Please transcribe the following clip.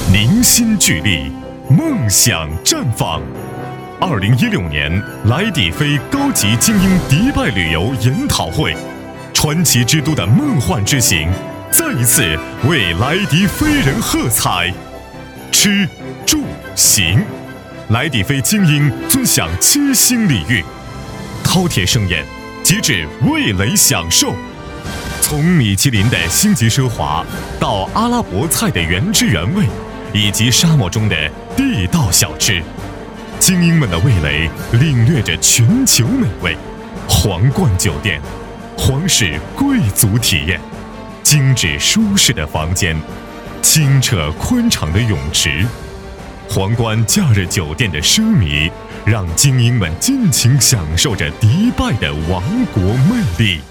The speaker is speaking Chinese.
凝心聚力，梦想绽放。2016年莱迪飞高级精英迪拜旅游研讨会，传奇之都的梦幻之行，再一次为莱迪飞人喝彩。吃、住、行，莱迪飞精英尊享7星礼遇，饕餮盛宴，极致味蕾享受。从米其林的星级奢华，到阿拉伯菜的原汁原味，以及沙漠中的地道小吃，精英们的味蕾领略着全球美味。皇冠酒店，皇室贵族体验，精致舒适的房间，清澈宽敞的泳池，皇冠假日酒店的奢靡，让精英们尽情享受着迪拜的王国魅力。